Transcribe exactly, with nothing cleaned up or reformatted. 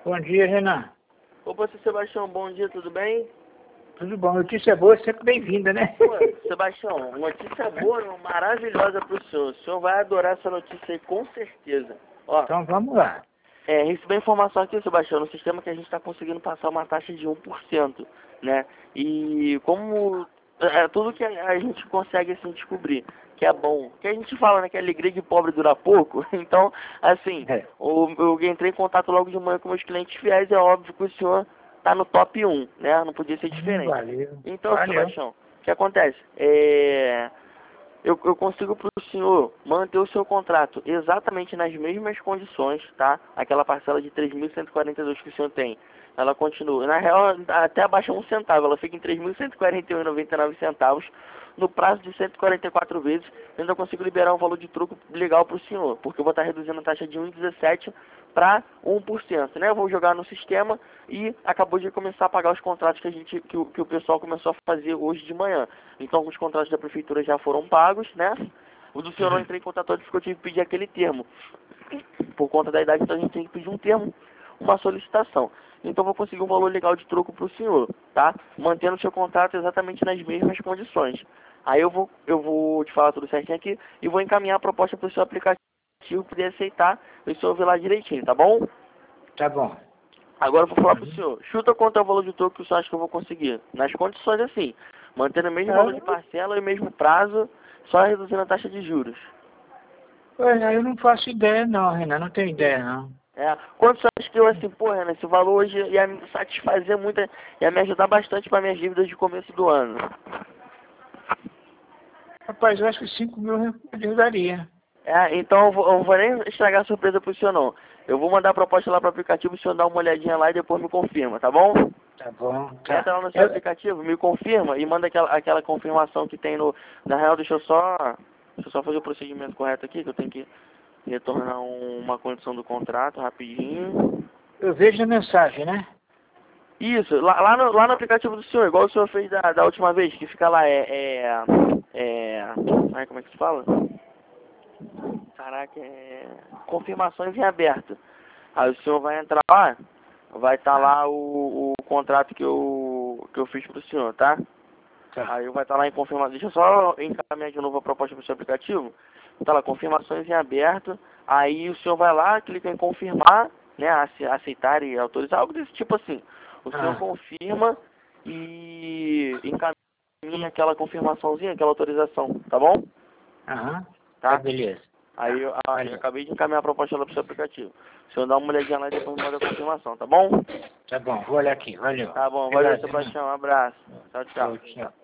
Bom dia, Renan. Opa, seu Sebastião, bom dia, tudo bem? Tudo bom? Notícia boa, sempre bem-vinda, né? Pô, Sebastião, notícia boa, não, maravilhosa pro senhor. O senhor vai adorar essa notícia aí, com certeza. Ó, Então vamos lá. é, recebi a informação aqui, Sebastião, no sistema que a gente está conseguindo passar uma taxa de um por cento, né? E como é tudo que a, a gente consegue, assim, descobrir que é bom, que a gente fala, né, que a alegria de pobre dura pouco, então, assim, É. o, eu entrei em contato logo de manhã com meus clientes fiéis, é óbvio que o senhor tá no top um, né? Não podia ser Hum, diferente. valeu. Então, Valeu. Sebastião, o que acontece? É... Eu, eu consigo para o senhor manter o seu contrato exatamente nas mesmas condições, tá? Aquela parcela de três mil cento e quarenta e dois que o senhor tem, ela continua. Na real, até abaixa um centavo, ela fica em três mil cento e quarenta e um reais e noventa e nove centavos, no prazo de cento e quarenta e quatro vezes. Eu ainda consigo liberar um valor de troco legal para o senhor, porque eu vou estar reduzindo a taxa de um vírgula dezessete para um por cento, né? Eu vou jogar no sistema e acabou de começar a pagar os contratos que a gente, que o, que o pessoal começou a fazer hoje de manhã. Então, alguns contratos da prefeitura já foram pagos, né? O do senhor não entrei em contato porque eu tive que pedir aquele termo. Por conta da idade, então a gente tem que pedir um termo, uma solicitação. Então, eu vou conseguir um valor legal de troco para o senhor, tá? Mantendo o seu contrato exatamente nas mesmas condições. Aí eu vou, eu vou te falar tudo certinho aqui e vou encaminhar a proposta para o seu aplicativo poder aceitar e o senhor ver lá direitinho, tá bom? Tá bom. Agora eu vou falar pro senhor. Chuta quanto é o valor de troco que o senhor acha que eu vou conseguir. Nas condições assim, mantendo o mesmo valor de parcela e o mesmo prazo, só reduzindo a taxa de juros. Olha, eu não faço ideia não, Renan. Não tenho ideia não. É, quanto o senhor acha que eu assim, pô, Renan, esse valor hoje ia me satisfazer muito, ia me ajudar bastante para minhas dívidas de começo do ano? Rapaz, eu acho que cinco mil ajudaria. É, então eu vou, eu vou nem estragar a surpresa pro senhor não. Eu vou mandar a proposta lá pro aplicativo, o senhor dá uma olhadinha lá e depois me confirma, tá bom? Tá bom, Entra tá. lá no seu Eu, aplicativo, me confirma e manda aquela, aquela confirmação que tem no... Na real, deixa eu só... Deixa eu só fazer o procedimento correto aqui, que eu tenho que retornar um- uma condição do contrato rapidinho. eu vejo a mensagem, né? Isso, lá, lá, no, lá no aplicativo do senhor, igual o senhor fez da, da última vez, que fica lá, é... é, é ai, como é que se fala? Caraca, é... Confirmações em aberto. Aí o senhor vai entrar lá, vai estar lá o, o contrato que eu, que eu fiz pro senhor, tá? Tá. Aí vai estar lá em confirmação. Deixa eu só encaminhar de novo a proposta para o seu aplicativo. Tá lá, confirmações em aberto. Aí o senhor vai lá, clica em confirmar, né? ace- Aceitar e autorizar, algo desse tipo assim. O senhor Ah, confirma e encaminha aquela confirmaçãozinha, aquela autorização, tá bom? aham. Tá, Tá? beleza. Aí eu, ah, eu Valeu. acabei de encaminhar a proposta lá pro seu aplicativo. O senhor dá uma olhadinha lá e depois me manda a confirmação, tá bom? Tá bom, vou olhar aqui. Valeu. Tá bom, valeu, Obrigado, Renan. Sebastião. Um abraço. Tchau, Tchau, tchau. tchau.